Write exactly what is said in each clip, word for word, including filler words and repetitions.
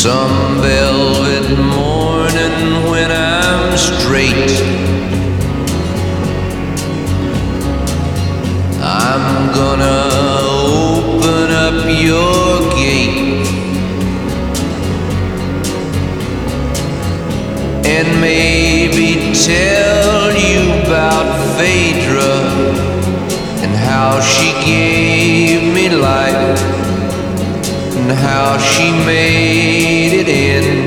Some velvet morning when I'm straight, I'm gonna open up your gate and maybe tell you about Phaedra and how she gave me life and how she made it in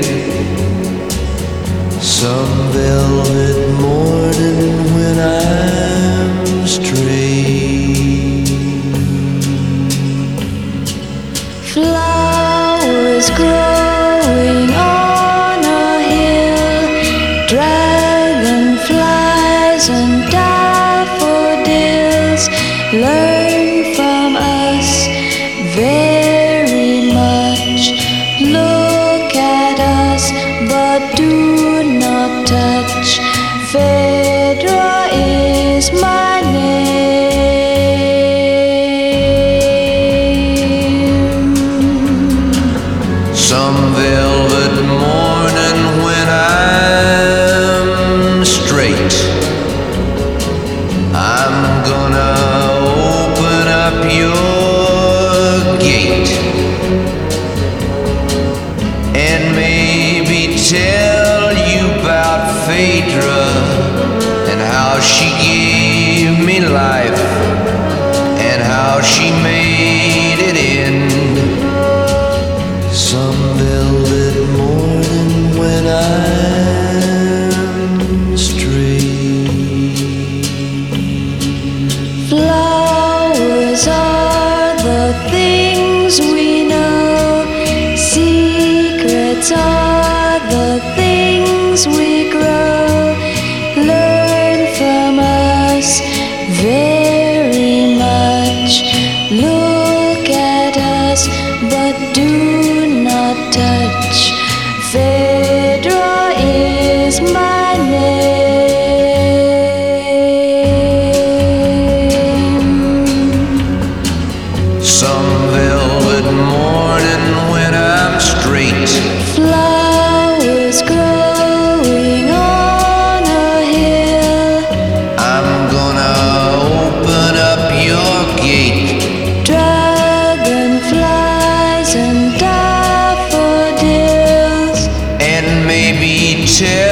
some velvet morning when I'm straight. Flowers growing on a hill, dragonflies and daffodils learn from us very much. Look at us, but do not touch. Phaedra is my name. Some velvet morning when I'm straight, I'm gonna open up your gate and maybe tell you about Phaedra and how she gave me life and how she made it in some velvet morning when I'm straight. Flowers are the things we know. Secrets are the things we grow. Learn from us very much. Look at us, but do not touch. Phaedra is my name. Some velvet morning when I'm straight, Flowers growing on a hill, I'm gonna open up your gate dragonflies and daffodils and maybe tell